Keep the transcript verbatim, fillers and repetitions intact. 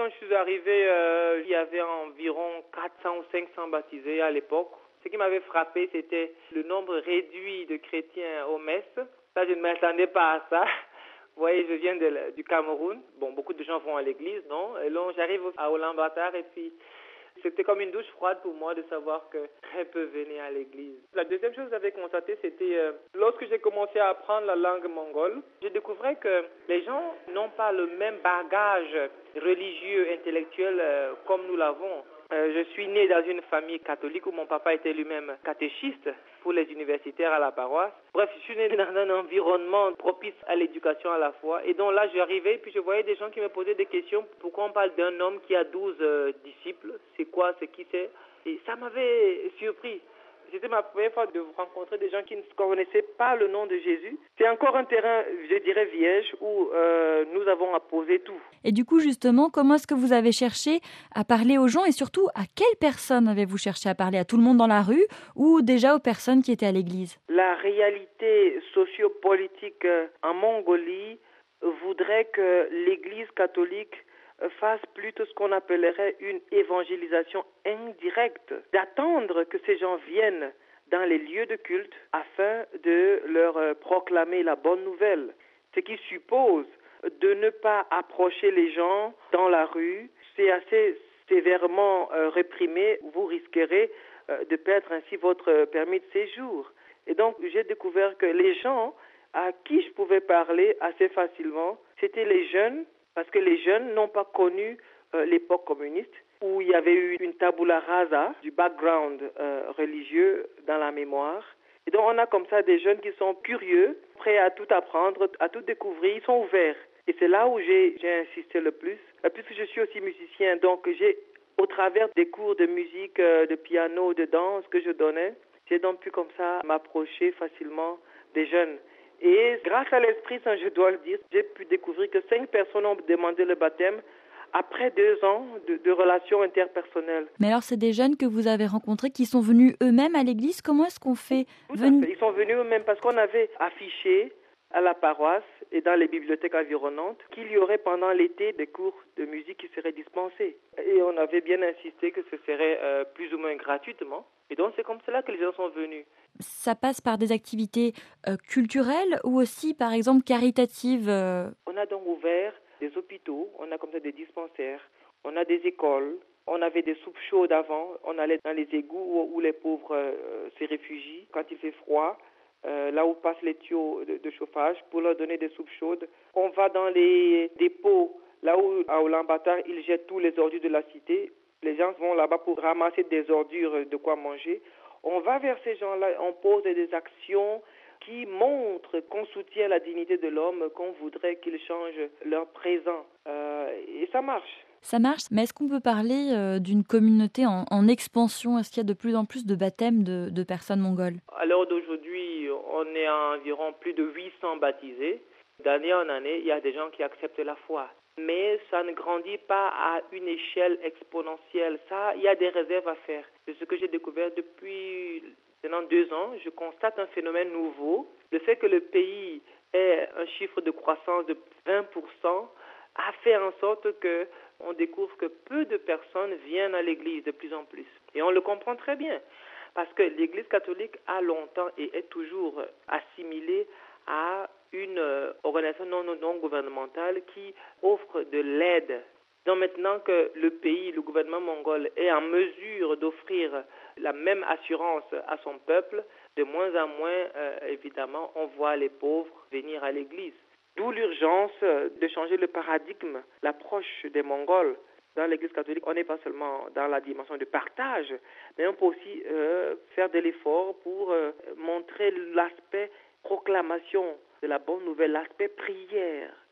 quand je suis arrivé, euh, il y avait environ quatre cents ou cinq cents baptisés à l'époque. Ce qui m'avait frappé, c'était le nombre réduit de chrétiens aux messes. Ça, je ne m'attendais pas à ça. Vous voyez, je viens de, du Cameroun. Bon, beaucoup de gens vont à l'église, non? Et là, j'arrive à Ulaanbaatar et puis c'était comme une douche froide pour moi de savoir que très peu venaient à l'église. La deuxième chose que j'avais constaté, c'était euh, lorsque j'ai commencé à apprendre la langue mongole, j'ai découvert que les gens n'ont pas le même bagage religieux, intellectuel euh, comme nous l'avons. Euh, je suis né dans une famille catholique où mon papa était lui-même catéchiste pour les universitaires à la paroisse. Bref, je suis né dans un environnement propice à l'éducation à la fois. Et donc là, j'arrivais et puis je voyais des gens qui me posaient des questions. Pourquoi on parle d'un homme qui a douze euh, disciples? C'est quoi? C'est qui c'est? Et ça m'avait surpris. C'était ma première fois de rencontrer des gens qui ne connaissaient pas le nom de Jésus. C'est encore un terrain, je dirais, vierge où euh, nous avons à poser tout. Et du coup, justement, comment est-ce que vous avez cherché à parler aux gens et surtout, à quelles personnes avez-vous cherché à parler? À tout le monde dans la rue ou déjà aux personnes qui étaient à l'église? La réalité sociopolitique en Mongolie voudrait que l'Église catholique fasse plutôt ce qu'on appellerait une évangélisation indirecte, d'attendre que ces gens viennent dans les lieux de culte afin de leur proclamer la bonne nouvelle, ce qui suppose de ne pas approcher les gens dans la rue. C'est assez sévèrement réprimé, vous risquerez de perdre ainsi votre permis de séjour. Et donc j'ai découvert que les gens à qui je pouvais parler assez facilement, c'était les jeunes, parce que les jeunes n'ont pas connu euh, l'époque communiste, où il y avait eu une tabula rasa du background euh, religieux dans la mémoire. Et donc on a comme ça des jeunes qui sont curieux, prêts à tout apprendre, à tout découvrir, ils sont ouverts. Et c'est là où j'ai, j'ai insisté le plus, euh, puisque je suis aussi musicien, donc j'ai, au travers des cours de musique, euh, de piano, de danse que je donnais, j'ai donc pu comme ça m'approcher facilement des jeunes. Et grâce à l'Esprit Saint, je dois le dire, j'ai pu découvrir que cinq personnes ont demandé le baptême après deux ans de, de relations interpersonnelles. Mais alors, c'est des jeunes que vous avez rencontrés qui sont venus eux-mêmes à l'église. Comment est-ce qu'on fait? Tout à fait. Ils sont venus eux-mêmes parce qu'on avait affiché à la paroisse et dans les bibliothèques environnantes qu'il y aurait pendant l'été des cours de musique qui seraient dispensés. Et on avait bien insisté que ce serait euh, plus ou moins gratuitement. Et donc, c'est comme cela que les gens sont venus. Ça passe par des activités euh, culturelles ou aussi, par exemple, caritatives euh... On a donc ouvert des hôpitaux, on a comme ça des dispensaires, on a des écoles, on avait des soupes chaudes avant, on allait dans les égouts où, où les pauvres euh, se réfugient quand il fait froid, euh, là où passent les tuyaux de, de chauffage pour leur donner des soupes chaudes. On va dans les dépôts, là où à Ulaanbaatar, ils jettent tous les ordures de la cité. Les gens vont là-bas pour ramasser des ordures, de quoi manger. On va vers ces gens-là, on pose des actions qui montrent qu'on soutient la dignité de l'homme, qu'on voudrait qu'ils changent leur présent. Euh, et ça marche. Ça marche, mais est-ce qu'on peut parler euh, d'une communauté en, en expansion? Est-ce qu'il y a de plus en plus de baptêmes de, de personnes mongoles? À l'heure d'aujourd'hui, on est à environ plus de huit cents baptisés. D'année en année, il y a des gens qui acceptent la foi. Mais ça ne grandit pas à une échelle exponentielle. Ça, il y a des réserves à faire. C'est ce que j'ai découvert depuis maintenant deux ans. Je constate un phénomène nouveau. Le fait que le pays ait un chiffre de croissance de vingt pour cent a fait en sorte que on découvre que peu de personnes viennent à l'église de plus en plus. Et on le comprend très bien. Parce que l'église catholique a longtemps et est toujours assimilée à une euh, organisation non, non, non gouvernementale qui offre de l'aide. Donc maintenant que le pays, le gouvernement mongol est en mesure d'offrir la même assurance à son peuple, de moins en moins, euh, évidemment, on voit les pauvres venir à l'église. D'où l'urgence de changer le paradigme, l'approche des Mongols. Dans l'Église catholique, on n'est pas seulement dans la dimension de partage, mais on peut aussi euh, faire de l'effort pour euh, montrer l'aspect proclamation de la bonne nouvelle, l'aspect prière.